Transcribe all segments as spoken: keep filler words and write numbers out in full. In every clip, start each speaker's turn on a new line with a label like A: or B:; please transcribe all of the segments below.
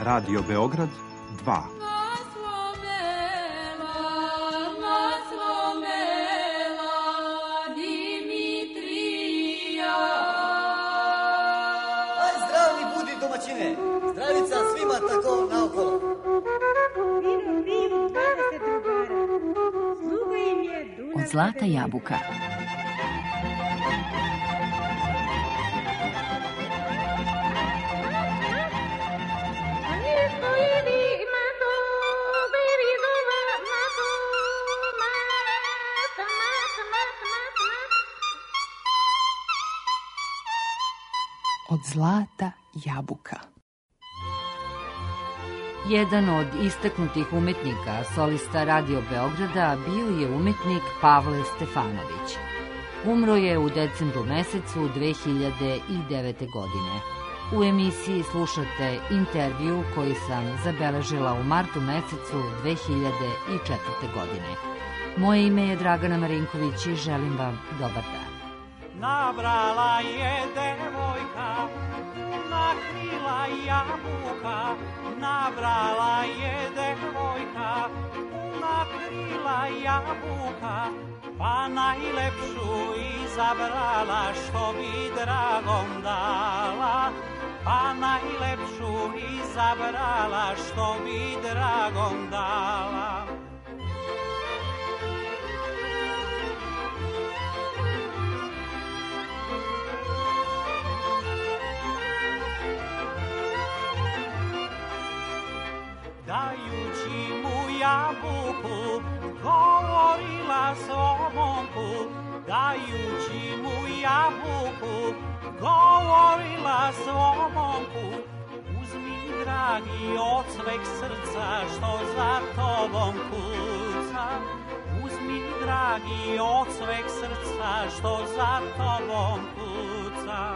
A: Radio Beograd dva.
B: Zdravica svima tako naokolo.
C: Vidu, vidu, dvadeset drugara. Sluga im je Dunav.
D: Od zlata jabuka. Od zlata jabuka.
E: Jedan od istaknutih umetnika, solista Radio Beograda, bio je umetnik Pavle Stefanović. Umro je u decembru mesecu dve hiljade devete. godine. U emisiji slušate intervju koji sam zabeležila u martu mesecu dve hiljade četvrte. godine. Moje ime je Dragana Marinković i želim vam dobar dan.
F: Nabrala je devojka, puna krila jabuka. Nabrala je devojka, puna krila jabuka. Pa najlepšu izabrala, što bi dragom dala. Pa najlepšu izabrala, što bi dragom dala. Dajući mu jabuku, govorila svom momku. Dajući mu jabuku, govorila svom momku. Uzmi, dragi, ocvek srca, što za tobom kuca. Uzmi, dragi, ocvek srca, što za tobom kuca.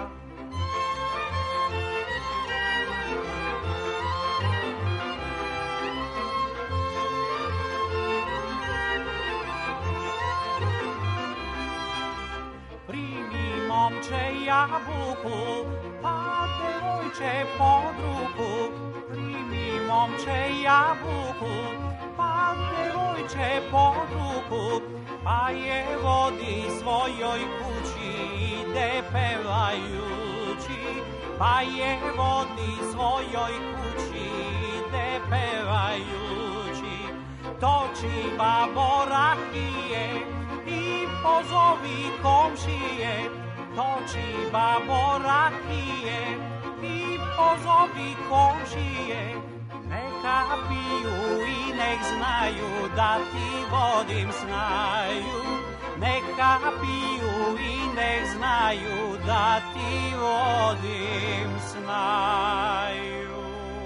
F: Momče jabuku, pa devojče pod ruku. Primi, momče jabuku, pa devojče pod ruku. Pa je vodi svojoj kući, ide pevajući. Pa je vodi svojoj kući, ide pevajući. Toči babo rakije i pozovi komšije. Toči babo rakije i pozovi komšije. Neka piju i nek znaju da ti vodim snaju. Neka piju i nek znaju da ti vodim snaju.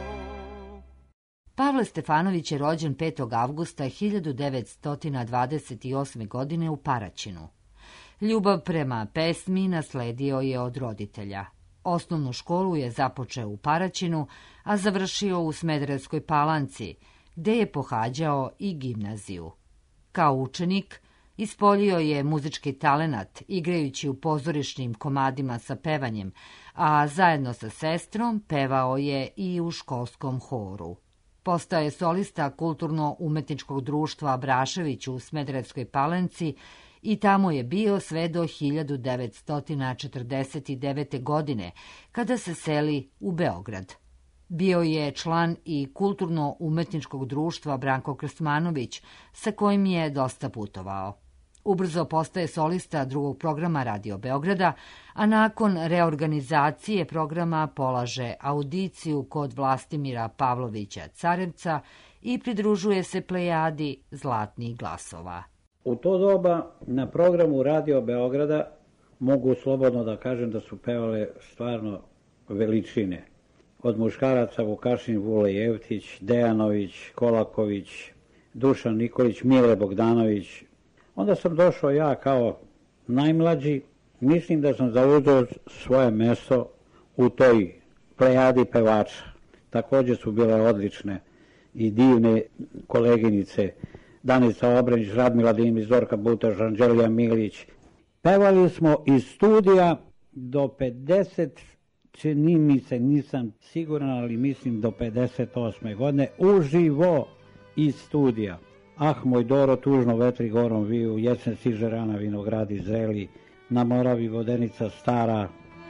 E: Pavle Stefanović je rođen petog avgusta hiljadu devetsto dvadeset osme. godine u Paraćinu. Ljubav prema pesmi nasledio je od roditelja. Osnovnu školu je započeo u Paraćinu, a završio u Smederevskoj Palanci, gde je pohađao i gimnaziju. Kao učenik ispoljio je muzički talenat, igrajući u pozorišnim komadima sa pevanjem, a zajedno sa sestrom pevao je i u školskom horu. Postao je solista Kulturno-umetničkog društva Abrašević u Smederevskoj Palanci i tamo je bio sve do hiljadu devetsto četrdeset devete. godine, kada se seli u Beograd. Bio je član i Kulturno-umetničkog društva Branko Krstmanović, sa kojim je dosta putovao. Ubrzo postaje solista drugog programa Radio Beograda, a nakon reorganizacije programa polaže audiciju kod Vlastimira Pavlovića Carevca i pridružuje se plejadi Zlatnih glasova.
G: U to doba na programu Radio Beograda mogu slobodno da kažem da su pevale stvarno veličine. Od muškaraca Vukašin Vule Jevtić, Dejanović, Kolaković, Dušan Nikolić, Mile Bogdanović. Onda sam došao ja kao najmlađi, mislim da sam zauzeo svoje mesto u toj plejadi pevača. Također su bile odlične i divne koleginice Danica Obrenić, Radmila Dimić, Zorka Butaš, Anđelija Milić. Pevali smo iz studija do pedeset čini mi se, nisam siguran, ali mislim do pedeset osme godine, uživo iz studija. Ah, moj Doro, tužno vetri gorom viju, jesen stiže rana, vinogradi zreli, na Moravi vodenica stara.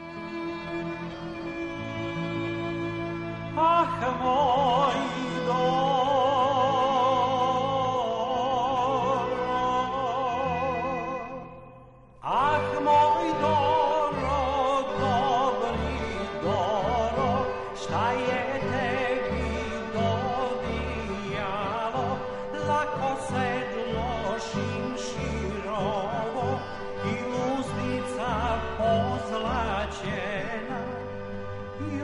F: Ah, moj Doro, ah, moj Doro, dobri Doro, šta je tebi dodijalo, lako sedlo šimširovo i luznica pozlaćena i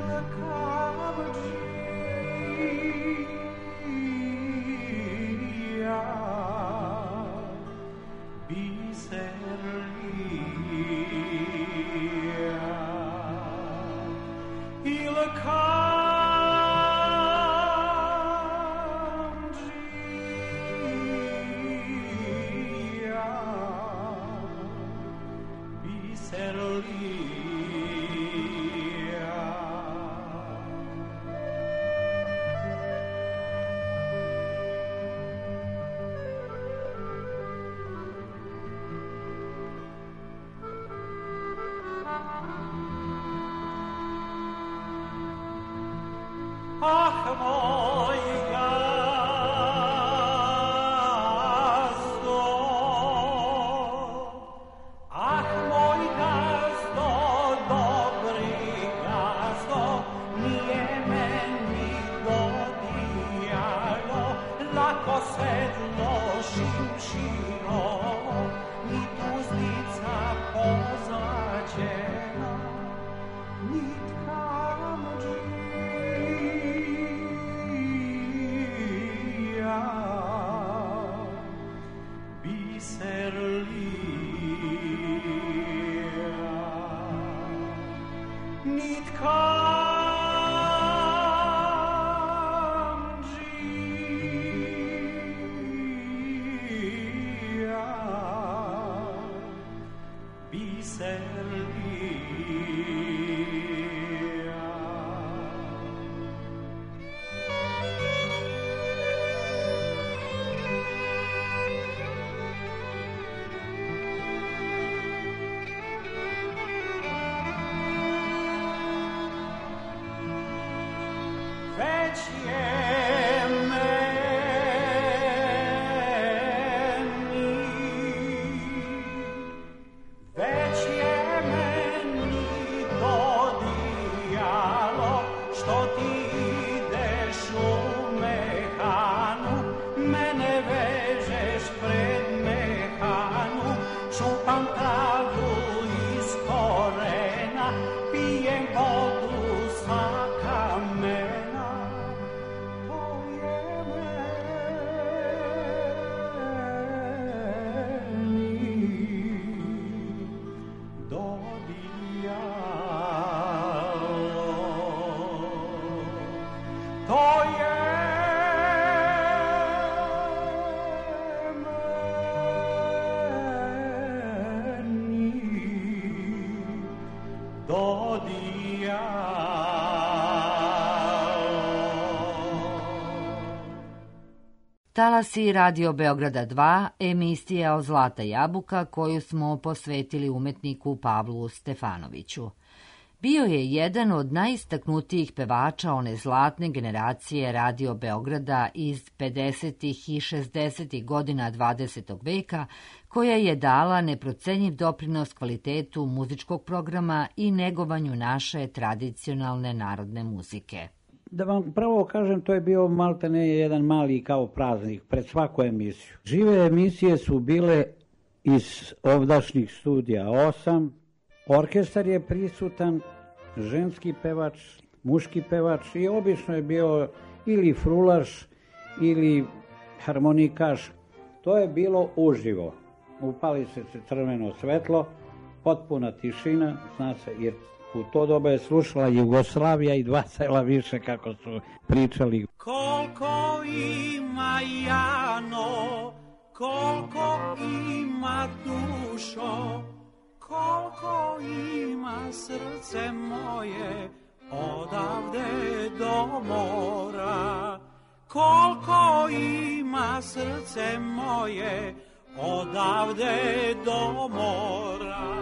F: rakavđija biserlija i lakavđija biserlija. Ah, moj gazdo, ah, moj gazdo, dobri gazdo, nije meni dodijalo, lako sedlo šimširovo, ni tuznica pozlaćena, ni već je meni, već je meni dodijalo, što ti ideš u mehanu, mene vežeš pred mehanu, čupam travu iz korena, pijem vodu sa kamena.
E: Talasi Radio Beograda dva, emisija o Zlata jabuka koju smo posvetili umetniku Pavlu Stefanoviću. Bio je jedan od najistaknutijih pevača one zlatne generacije Radio Beograda iz pedesetih i šezdesetih godina dvadesetog veka, koja je dala neprocenjiv doprinos kvalitetu muzičkog programa i negovanju naše tradicionalne narodne muzike.
G: Da vam pravo kažem, to je bio maltene jedan mali kao praznik pred svaku emisiju. Žive emisije su bile iz ovdašnjih studija osam, orkestar je prisutan, ženski pevač, muški pevač i obično je bio ili frulaš ili harmonikaš. To je bilo uživo. Upali se crveno svetlo, potpuna tišina, zna se, jer u to doba je slušala Jugoslavija i dva sela više, kako su pričali.
F: Koliko ima Jano, koliko ima dušo, koliko ima srce moje odavde do mora, koliko ima srce moje odavde do mora.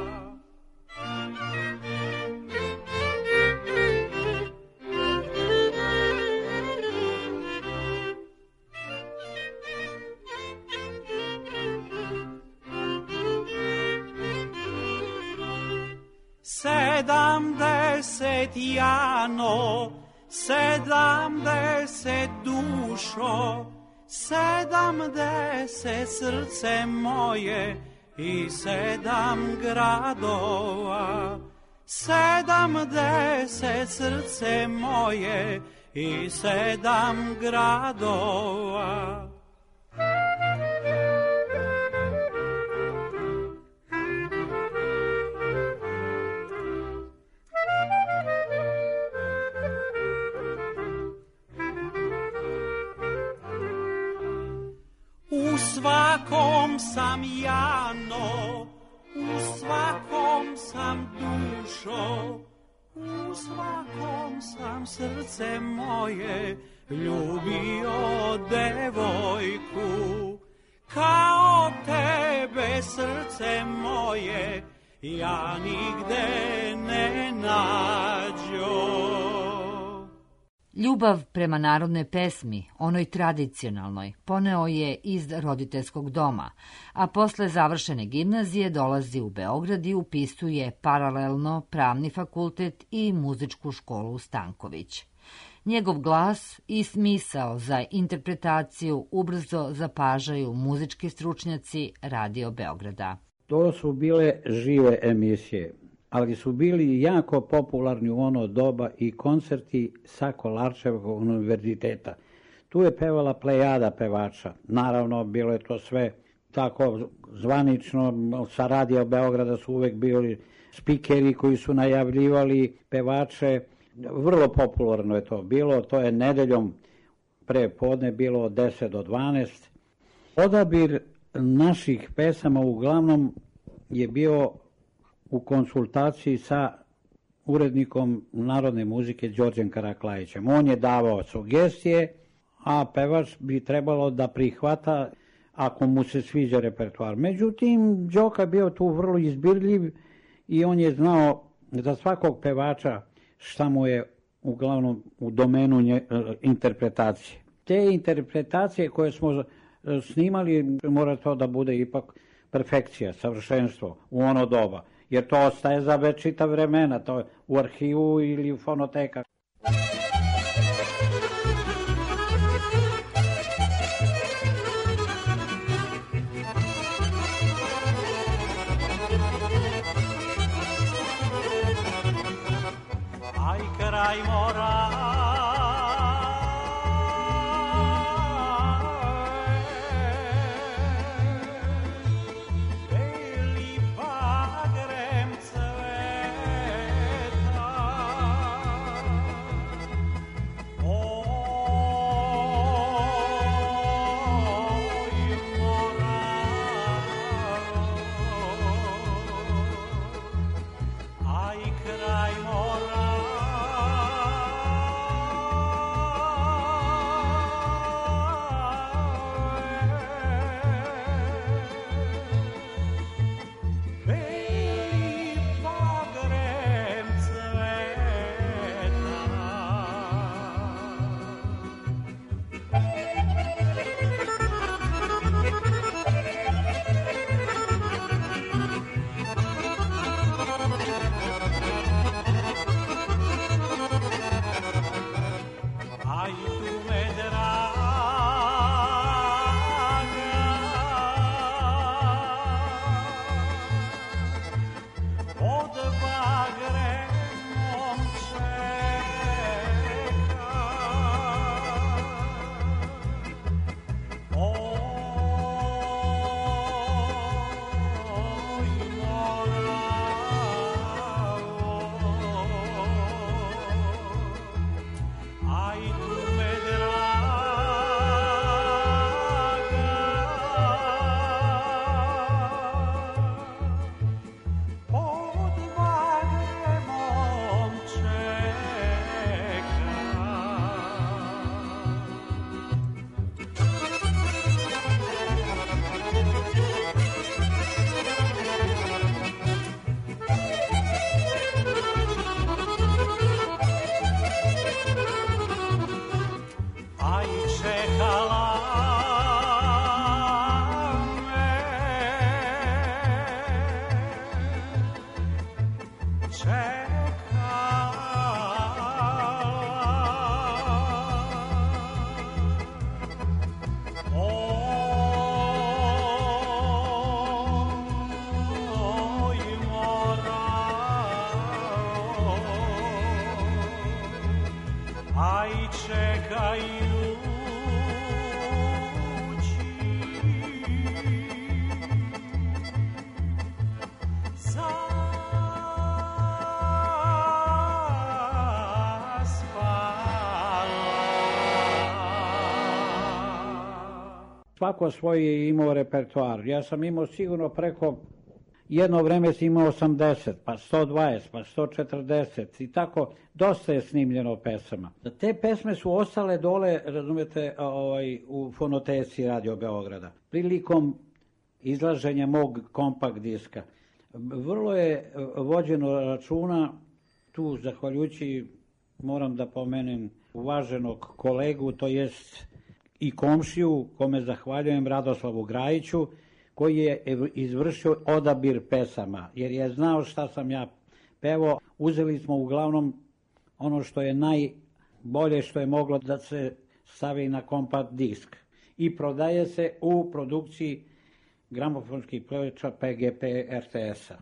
F: Sedamdeset jano, sedamdeset dušo, sedamdeset srce moje i sedam gradova. Sedamdeset srce moje i sedam gradova. U svakom sam jano, u svakom sam dušo, u svakom sam srce moje ljubio devojku. Kao tebe srce moje ja nigde ne nađo.
E: Ljubav prema narodnoj pesmi, onoj tradicionalnoj, poneo je iz roditeljskog doma, a posle završene gimnazije dolazi u Beograd i upisuje paralelno pravni fakultet i muzičku školu u Stanković. Njegov glas i smisao za interpretaciju ubrzo zapažaju muzički stručnjaci Radio Beograda.
G: To su bile žive emisije, ali su bili jako popularni u ono doba i koncerti sa Kolarčevog univerziteta. Tu je pevala plejada pevača. Naravno, bilo je to sve tako zvanično. Sa Radio Beograda su uvek bili spikeri koji su najavljivali pevače. Vrlo popularno je to bilo. To je nedeljom pre podne bilo od deset do dvanaest. Odabir naših pesama uglavnom je bio u konsultaciji sa urednikom narodne muzike Đorđem Karaklajićem. On je davao sugestije, a pevač bi trebalo da prihvata ako mu se sviđa repertoar. Međutim, Đoka je bio tu vrlo izbirljiv i on je znao za svakog pevača šta mu je uglavnom u domenu nje, interpretacije. Te interpretacije koje smo snimali, mora to da bude ipak perfekcija, savršenstvo u ono doba. Jer to ostaje za večita vremena, to je u arhivu ili u fonotekama.
F: Aj kraj mora, kraj mora,
G: Svako svoj je imao repertoar. Ja sam imao sigurno preko, jedno vreme sam imao osamdeset, pa sto dvadeset, pa sto četrdeset i tako, dosta je snimljeno pesama. Te pesme su ostale dole, razumete, ovaj, u fonoteci Radio Beograda. Prilikom izlaženja mog kompakt diska. Vrlo je vođeno računa, tu zahvaljujući, moram da pomenem, uvaženog kolegu, to jest i komšiju, kome zahvaljujem, Radoslavu Grajiću, koji je izvršio odabir pesama, jer je znao šta sam ja pevao. Uzeli smo uglavnom ono što je najbolje što je moglo da se stavi na kompakt disk i prodaje se u produkciji gramofonskih ploča P G P R T S-a.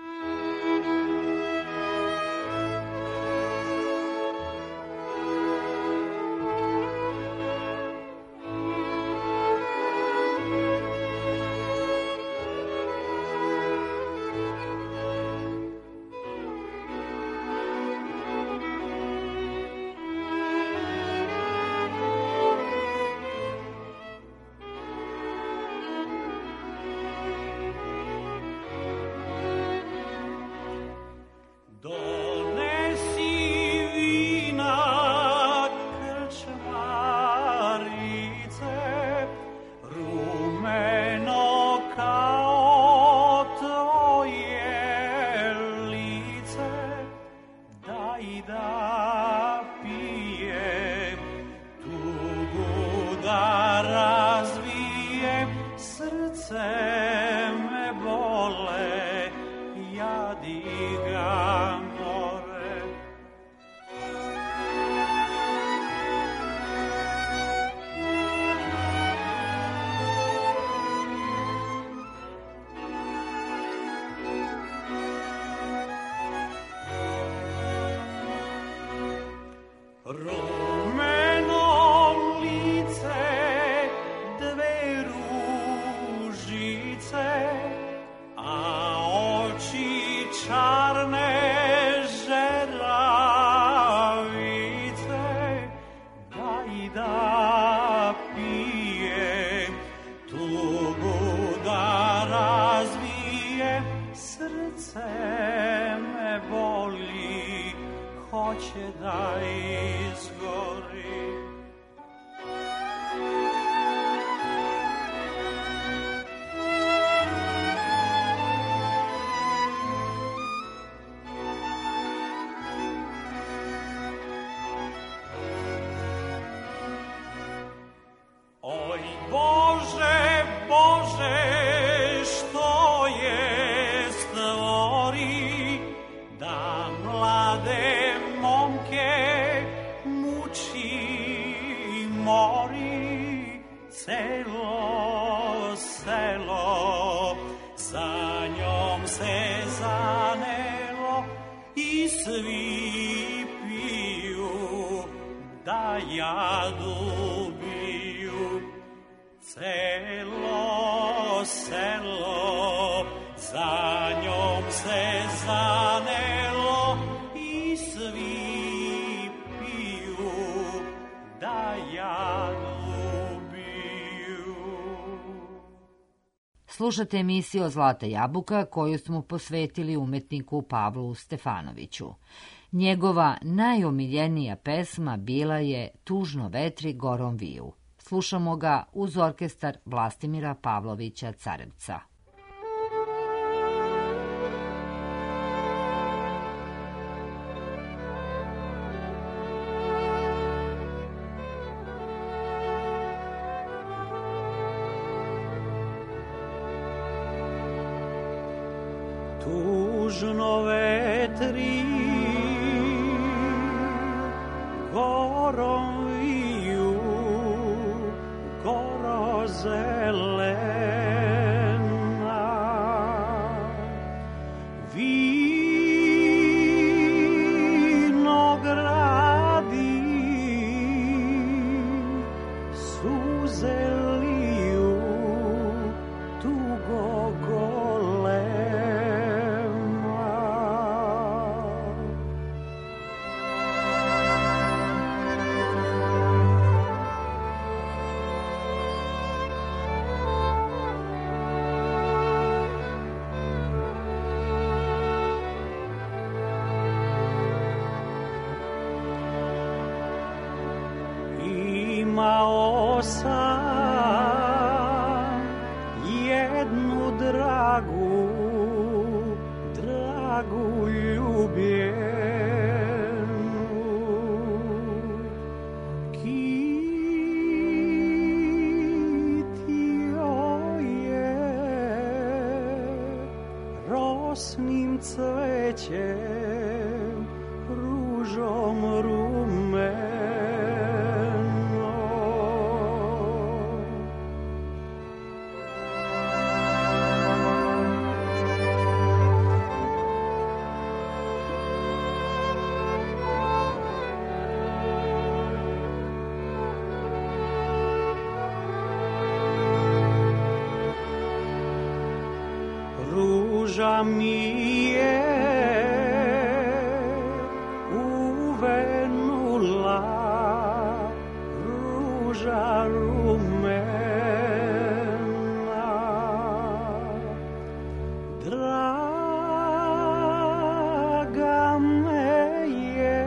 E: Slušate emisiju Zlata jabuka koju smo posvetili umetniku Pavlu Stefanoviću. Njegova najomiljenija pesma bila je Tužno vetri gorom viju. Slušamo ga uz orkestar Vlastimira Pavlovića Carevca.
F: Tužno vetri gorom viju, goro zelena, vinogradi suze liju, tugo gole. imao sam jednu dragu, dragu ljubljenu. Rosnim cvećem, ružom rumenom. Ruža mi je uvenula, ruža rumena. Draga me je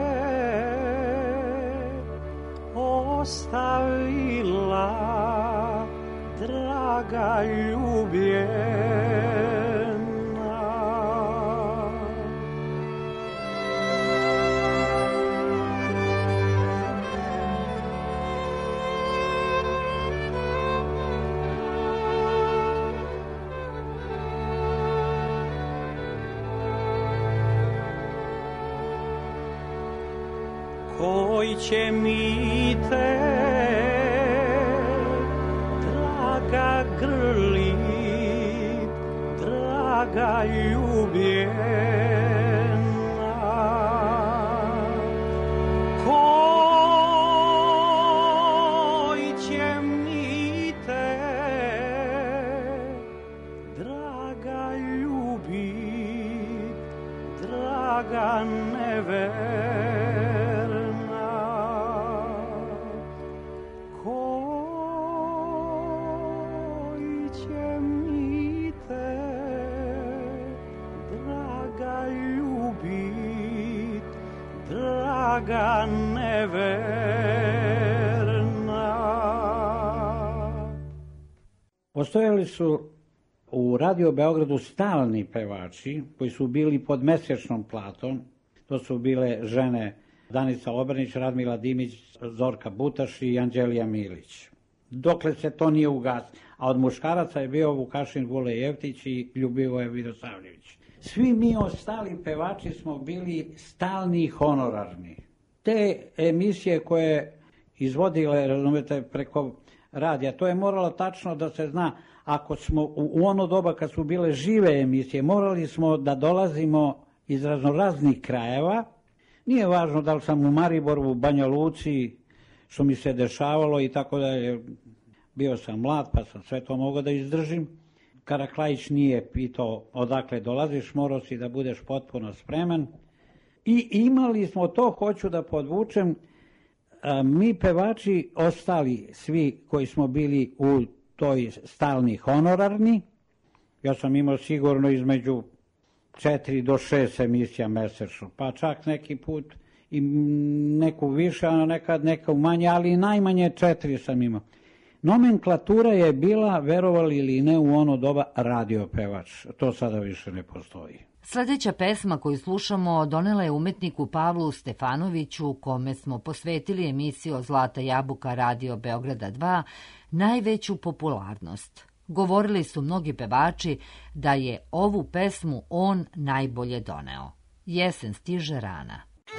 F: ostavila, draga ljubljena. Koji će mi te, draga, grlit, draga ljubljena. Koji će mi te, draga, ljubit, draga neverna. Draga neverna.
G: Postojali su u Radio Beogradu stalni pevači koji su bili pod mesečnom platom. To su bile žene Danica Obrnić, Radmila Dimić, Zorka Butaš i Anđelija Milić. Dokle se to nije ugasilo. A od muškaraca je bio Vukašin Vule Jevtić i Ljubivoje Vidosavljević. Svi mi ostali pevači smo bili stalni i honorarni. Te emisije koje izvodile, razumete, preko radija, to je moralo tačno da se zna, ako smo u ono doba kad su bile žive emisije, morali smo da dolazimo iz raznoraznih krajeva. Nije važno da li sam u Mariboru, u Banja Luci, što mi se dešavalo i tako da je, bio sam mlad pa sam sve to mogao da izdržim. Karaklajić nije pitao odakle dolaziš, morao si da budeš potpuno spreman. I imali smo to, hoću da podvučem, mi pevači ostali, svi koji smo bili u toj stalni honorarni, ja sam imao sigurno između četiri do šest emisija mesečno, pa čak neki put i neku više, a nekad neku manje, ali najmanje četiri sam imao. Nomenklatura je bila, verovali ili ne, u ono doba radio pevač. To sada više ne postoji.
E: Sljedeća pesma koju slušamo donela je umetniku Pavlu Stefanoviću, kome smo posvetili emisiju Zlata jabuka Radio Beograda dva, najveću popularnost. Govorili su mnogi pevači da je ovu pesmu on najbolje doneo. Jesen stiže rana.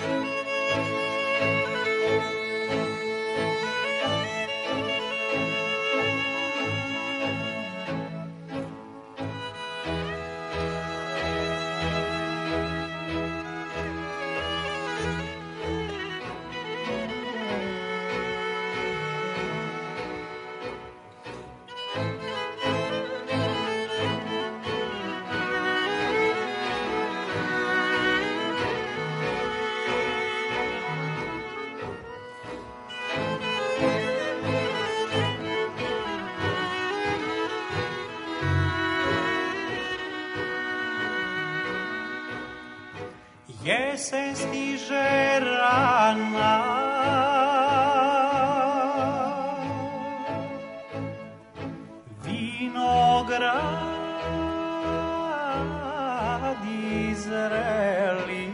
F: Jesen stiže rana, vinogradi zreli,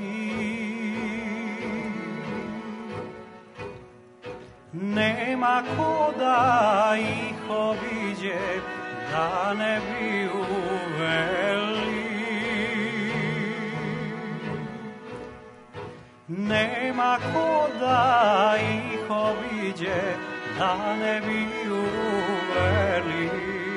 F: nema ko da ih obiđe, da ne bi uveli. Nema ko da ih obiđe, da ne bi uveli.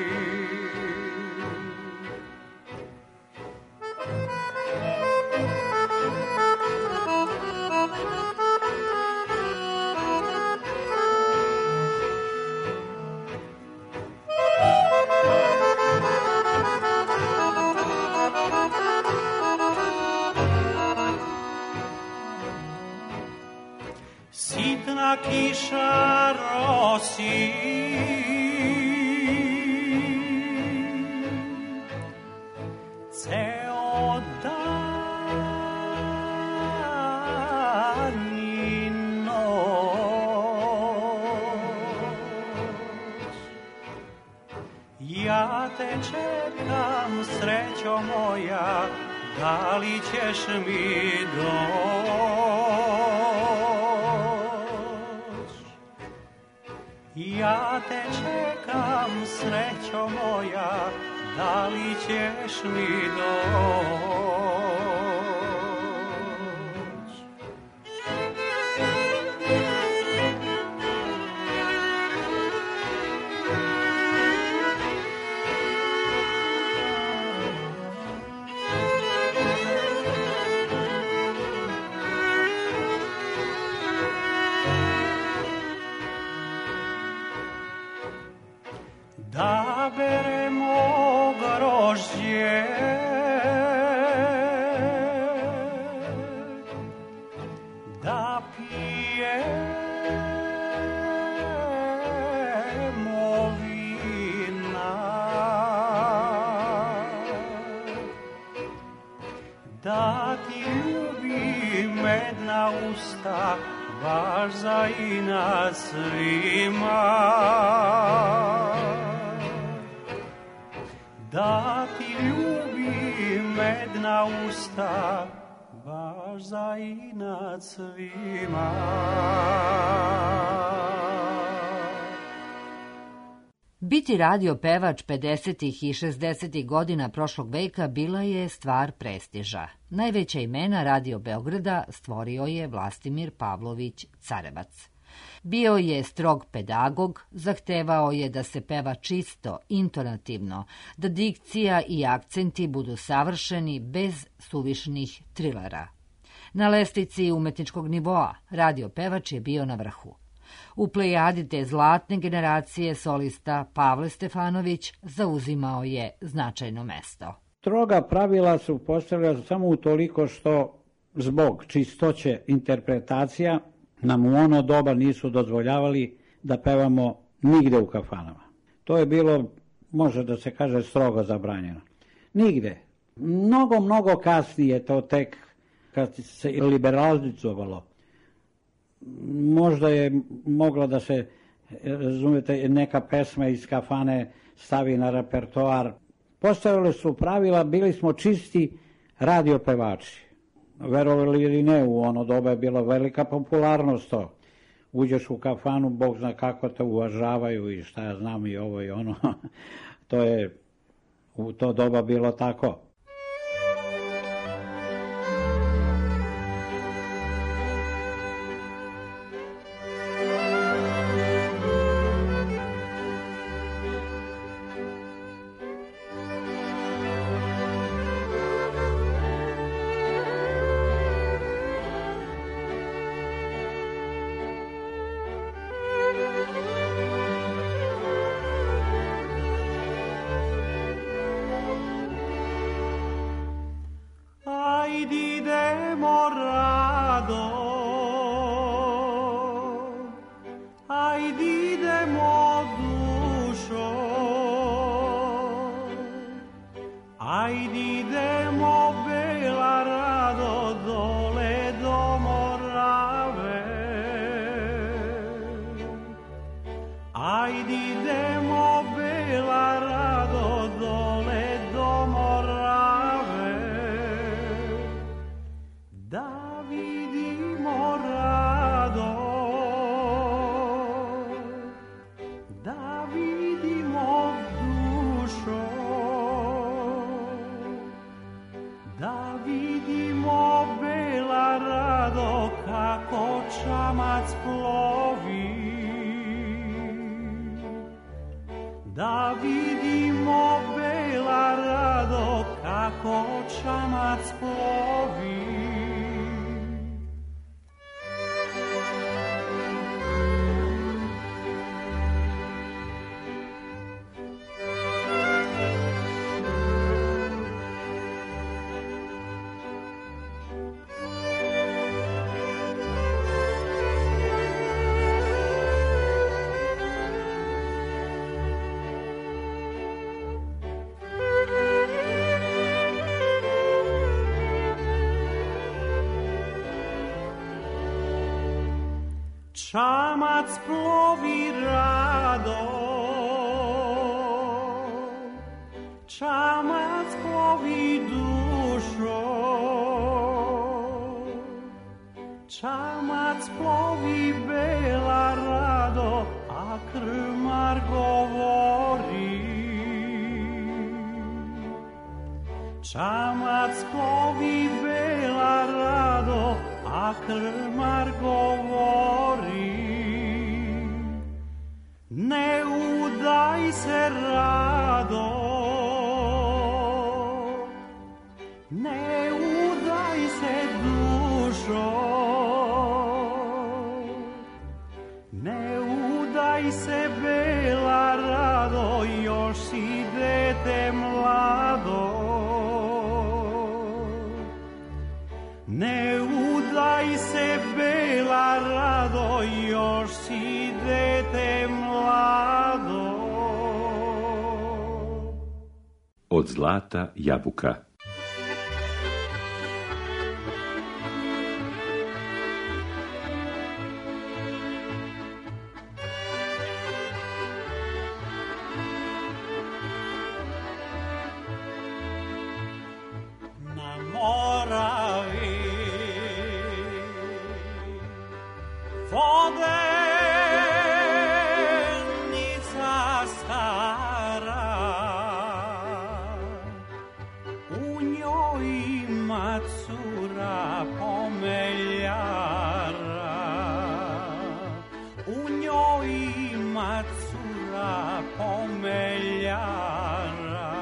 F: Sitna kiša rosi, ceo dan i noć. Ja te čekam, srećo moja, da li ćeš mi doći? Ja te čekam, srećo moja, da li ćeš mi doći? Da beremo grožđe, da pijemo vina, da ti ljubim medna usta, baš za inat svima. Da ti ljubim medna usta, baš za inat svima.
E: Biti radio pevač pedesetih i šezdesetih godina prošlog veka bila je stvar prestiža. Najveća imena Radio Beograda stvorio je Vlastimir Pavlović Carevac. Bio je strog pedagog, zahtevao je da se peva čisto, intonativno, da dikcija i akcenti budu savršeni bez suvišnih trilera. Na lestvici umetničkog nivoa radio pevač je bio na vrhu. U plejadi te zlatne generacije solista Pavle Stefanović zauzimao je značajno mesto.
G: Stroga pravila su postavljala samo utoliko što zbog čistoće interpretacija nam u ono doba nisu dozvoljavali da pevamo nigde u kafanama. To je bilo, može da se kaže, strogo zabranjeno. Nigde. Mnogo, mnogo kasnije to tek kad se liberalizovalo. Možda je moglo da se, razumete, neka pesma iz kafane stavi na repertoar. Postavili su pravila, bili smo čisti radio pevači. Verovali ili ne, u ono doba je bila velika popularnost to. Uđeš u kafanu, Bog zna kako te uvažavaju i šta ja znam i ovo i ono. To je u to doba bilo tako.
F: Ajde idemo, Bela Rado, da vidimo bela rado kako čamac plovi. Čamac plovi rado, čamac plovi dušo, čamac plovi bela rado, a krmar govori. Čamac plovi bela rado, a krmar govori. Ne udaj se rado, ne udaj se dušo, ne udaj se bela rado, još si dete mlado. Ne udaj se bela rado, još si dete mlado.
H: Od zlata jabuka.
F: Na Moravi vodenica stara, u njoj ima cura pomeljara, u njoj ima cura pomeljara.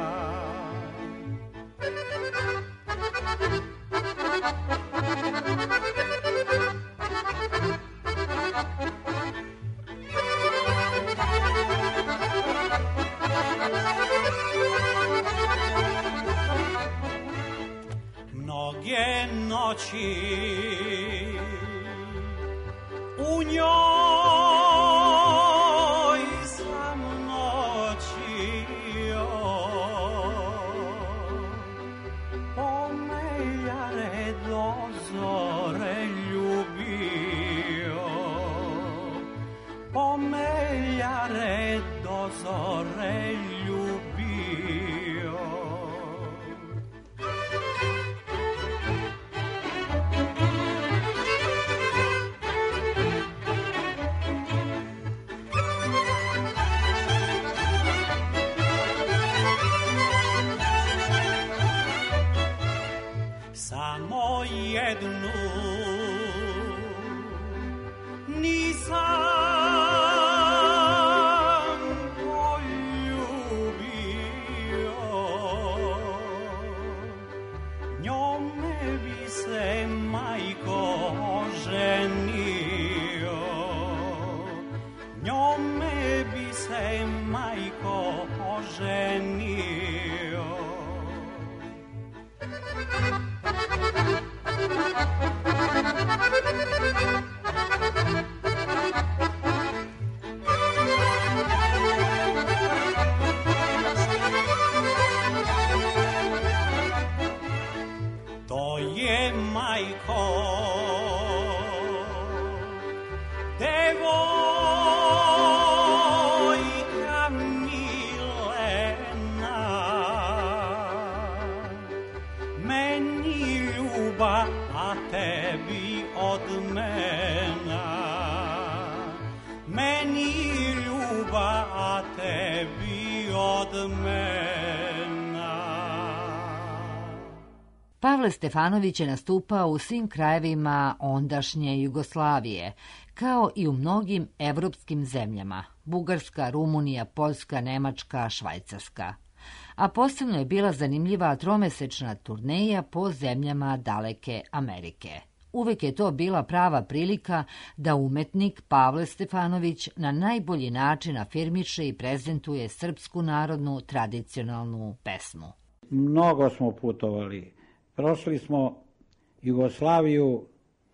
F: Mnoge noći u njoj sam noćio, pomeljare do zore ljubio, pomeljare do zore ljubio. Samo jednu nisam poljubio, njome bi se majko oženio, njome bi se majko oženio. To je majko devojka milena, meni ljuba, a tebi od mena, meni ljuba, a tebi od mena.
E: Pavle Stefanović je nastupao u svim krajevima ondašnje Jugoslavije, kao i u mnogim evropskim zemljama. Bugarska, Rumunija, Poljska, Nemačka, Švajcarska. A posebno je bila zanimljiva tromesečna turneja po zemljama daleke Amerike. Uvek je to bila prava prilika da umetnik Pavle Stefanović na najbolji način afirmiše i prezentuje srpsku narodnu tradicionalnu pesmu.
G: Mnogo smo putovali. Prošli smo Jugoslaviju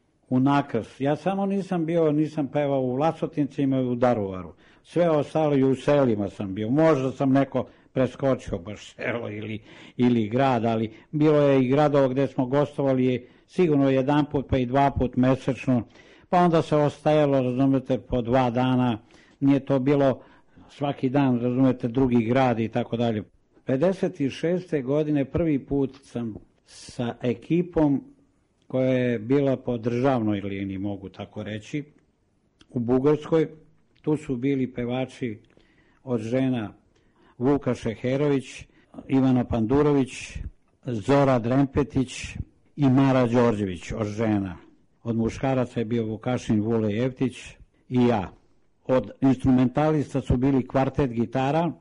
G: u nakrs. Ja samo nisam bio, nisam pevao u Vlasotincima i u Daruvaru. Sve ostalo i u selima sam bio. Možda sam neko preskočio baš selo ili, ili grad, ali bilo je i gradova gde smo gostovali sigurno jedan put pa i dva put mesečno, pa onda se ostajalo, razumete, po dva dana, nije to bilo svaki dan, razumete, drugi grad i tako dalje. pedeset šeste godine prvi put sam sa ekipom koja je bila po državnoj liniji, mogu tako reći, u Bugarskoj. Tu su bili pevači od žena Vuka Šeherović, Ivana Pandurović, Zora Drempetić i Mara Đorđević od žena. Od muškaraca je bio Vukašin Vule Jevtić i ja. Od instrumentalista su bili kvartet gitara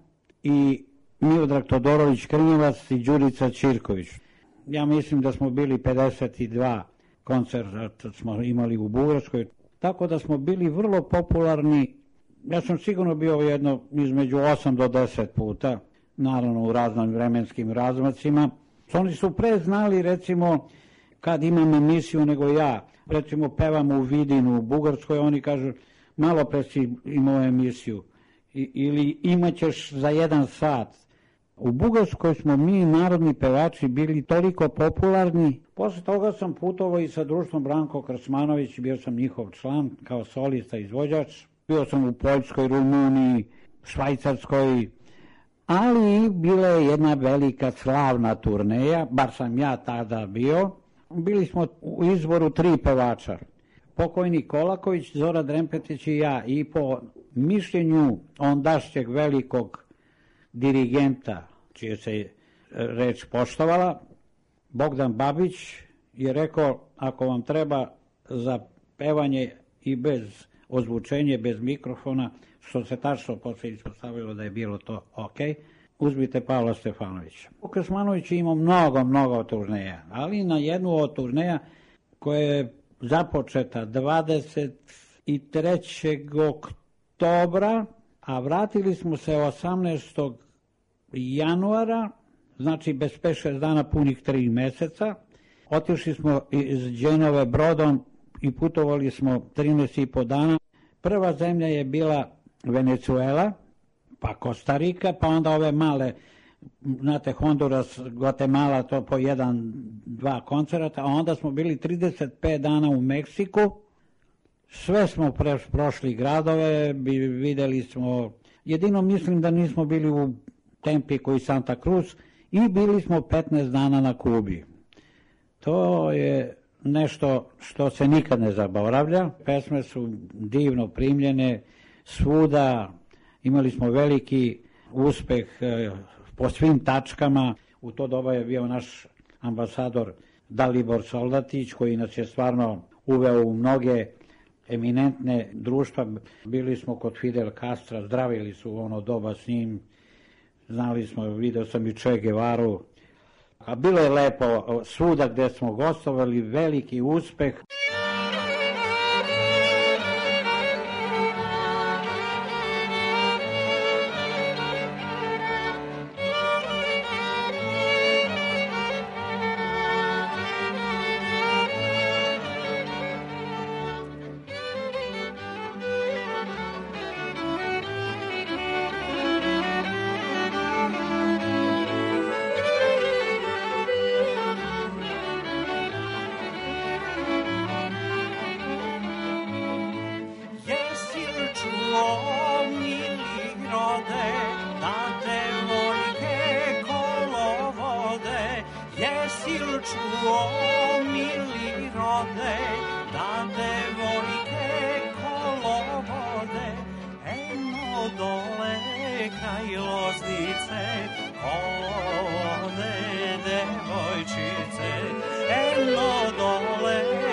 G: i Miodrag Todorović Krnjevac i Đurica Ćirković. Ja mislim da smo bili pedeset dva koncerta smo imali u Bugarskoj, tako da smo bili vrlo popularni. Ja sam sigurno bio jedno između osam do deset puta, naravno u raznim vremenskim razmacima. Oni su pre znali, recimo, kad imam emisiju nego ja. Recimo, pevam u Vidinu u Bugarskoj, oni kažu, malo pre si imao emisiju. I, ili imaćeš za jedan sat. U Bugarskoj smo mi, narodni pevači, bili toliko popularni. Posle toga sam putovao i sa društvom Branko Krasmanović, bio sam njihov član kao solista, izvođač. Bio sam u Poljskoj, Rumuniji, Švajcarskoj, ali bila je jedna velika slavna turneja, bar sam ja tada bio. Bili smo u izboru tri pevača. Pokojni Kolaković, Zora Drempetić i ja. I po mišljenju ondašnjeg velikog dirigenta, čije se reč poštovala, Bogdan Babić je rekao, ako vam treba za pevanje i bez ozvučenje, bez mikrofona, što se tačno posle ispostavilo da je bilo to ok, uzmite Pavla Stefanovića. Krasmanović je imao mnogo, mnogo turneja, ali na jednu od turneja koja je započeta dvadeset trećeg oktobra, a vratili smo se osamnaestog januara, znači bez pet šest dana, punih tri meseca. Otišli smo iz Dženove brodom i putovali smo trinaest i po dana. Prva zemlja je bila Venezuela, pa Kostarika, pa onda ove male, znate, Honduras, Guatemala, to po jedan, dva koncerta, a onda smo bili trideset pet dana u Meksiku. Sve smo pre, prošli gradove, videli smo, jedino mislim da nismo bili u Tempiku i Santa Cruz i bili smo petnaest dana na Kubi. To je nešto što se nikad ne zaboravlja. Pesme su divno primljene svuda, imali smo veliki uspeh po svim tačkama. U to doba je bio naš ambasador Dalibor Soldatić, koji nas je stvarno uveo u mnoge eminentne društva. Bili smo kod Fidel Castra, zdravili su u ono doba s njim, znali smo, video sam i Che Guevaru. A bilo je lepo svuda gde smo gostovali, veliki uspeh.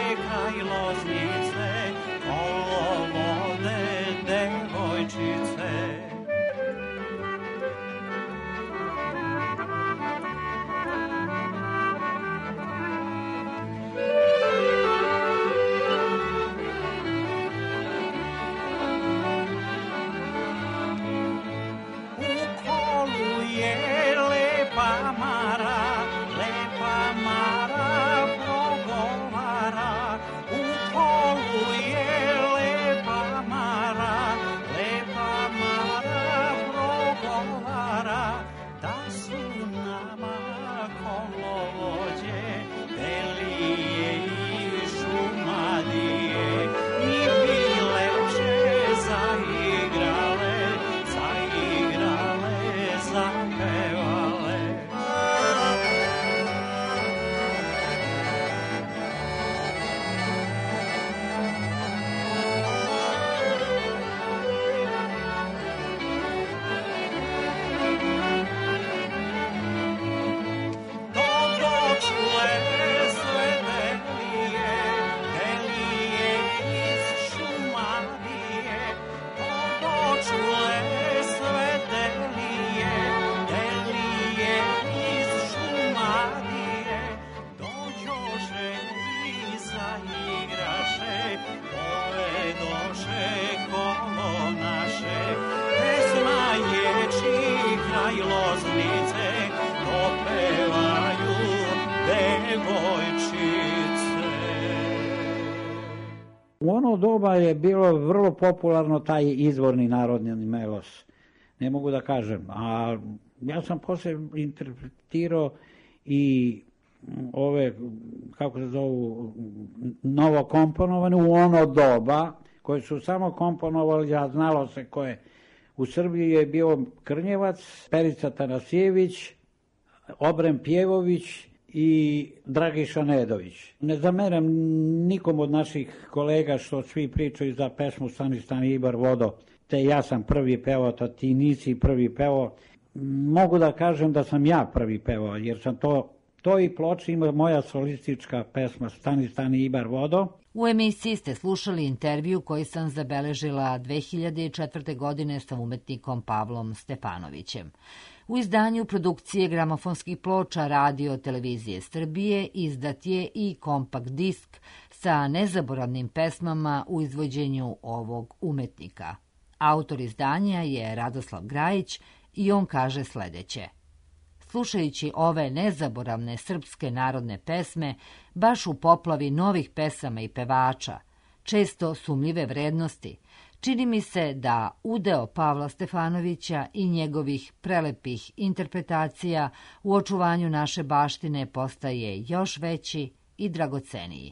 F: Devojčice, i Loznice dopevaju devojčice.
G: U ono doba je bilo vrlo popularno taj izvorni narodni melos. Ne mogu da kažem. A ja sam posle interpretirao i ove, kako se zovu, novo komponovane u ono doba, koje su samo komponovali, a znalo se ko je. U Srbiji je bio Krnjevac, Perica Tanasijević, Obrem Pjevović i Dragiša Nedović. Ne zameram nikom od naših kolega što svi pričaju za pesmu Stani, stani Ibar vodo, te ja sam prvi pevao, to ti nisi prvi pevao. Mogu da kažem da sam ja prvi pevao, jer sam to, to i ploči ima moja solistička pesma Stani, stani Ibar vodo.
E: U emisiji ste slušali intervju koji sam zabeležila dve hiljade četvrte. godine sa umetnikom Pavlom Stefanovićem. U izdanju produkcije gramofonskih ploča Radio Televizije Srbije izdat je i kompakt disk sa nezaboravnim pesmama u izvođenju ovog umetnika. Autor izdanja je Radoslav Grajić i on kaže sledeće. Slušajući ove nezaboravne srpske narodne pesme, baš u poplavi novih pesama i pevača, često sumljive vrednosti, čini mi se da udeo Pavla Stefanovića i njegovih prelepih interpretacija u očuvanju naše baštine postaje još veći i dragoceniji.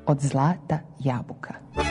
D: od zlata jabuka.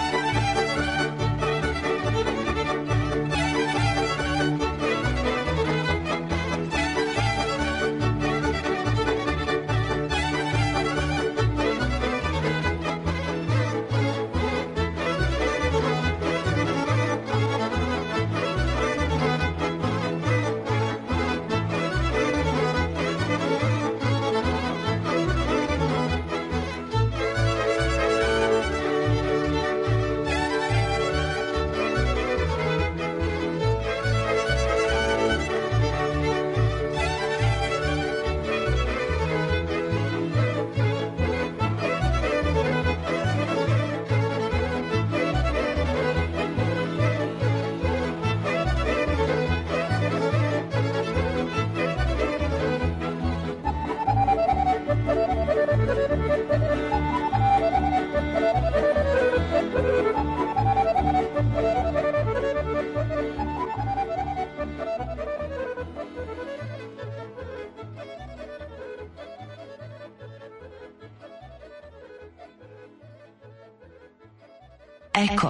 I: Eko.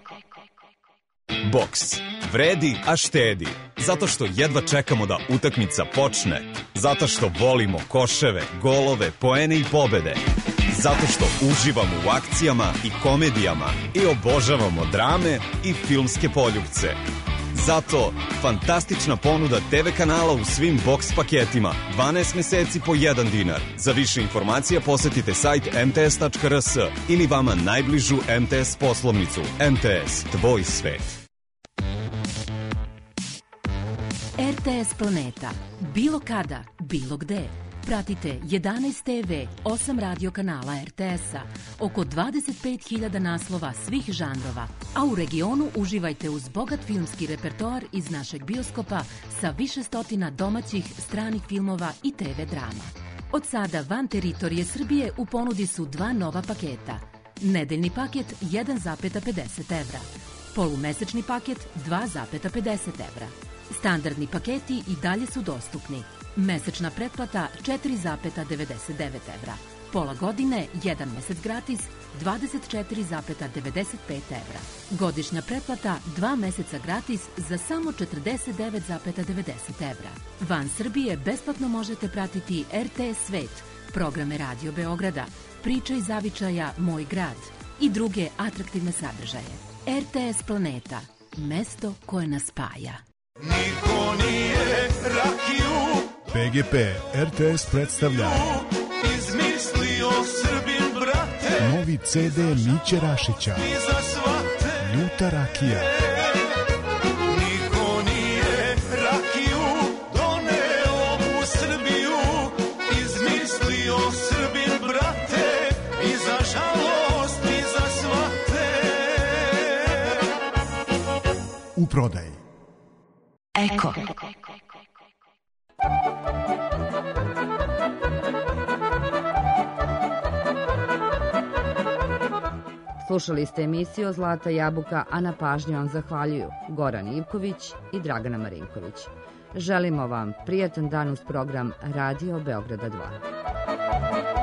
I: Boks. Vredi, a štedi. Zato što jedva čekamo da utakmica počne. Zato što volimo koševe, golove, poene i pobede. Zato što uživamo u akcijama i komedijama i obožavamo drame i filmske poljupce. Zato fantastična ponuda te ve kanala u svim boks paketima. dvanaest meseci po jedan dinar. Za više informacija posetite sajt em te es tačka er es ili vama najbližu em te es poslovnicu. em te es, tvoj svet.
J: er te es Planeta. Bilo kada, bilo gde. Pratite jedanaest te ve, osam radio kanala er te es-a, oko dvadeset pet hiljada naslova svih žanrova, a u regionu uživajte uz bogat filmski repertoar iz našeg bioskopa sa više stotina domaćih, stranih filmova i te ve drama. Od sada van teritorije Srbije u ponudi su dva nova paketa. Nedeljni paket jedan zarez pedeset evra, polumesečni paket dva zarez pedeset evra. Standardni paketi i dalje su dostupni. Mesečna pretplata četiri zarez devedeset devet evra. Pola godine, jedan mesec gratis, dvadeset četiri zarez devedeset pet evra. Godišnja pretplata, dva meseca gratis za samo četrdeset devet zarez devedeset evra. Van Srbije besplatno možete pratiti er te es Svet, programe Radio Beograda, Priče iz zavičaja Moj grad i druge atraktivne sadržaje. er te es Planeta, mesto koje nas spaja.
F: Niko nije rakiju
K: be ge pe er te es predstavlja
F: izmislio Srbin, brate,
K: novi ce de Miće Rašića,
F: i za svate.
K: Ljuta rakija.
F: Niko nije rakiju doneo u Srbiju, izmislio Srbin, brate, i za žalost i za svate.
K: U prodaji.
I: Eko.
E: Slušali ste emisiju Zlata jabuka, a na pažnju vam zahvaljuju Goran Ivković i Dragana Marinković. Želimo vam prijatan dan uz program Radio Beograda dva.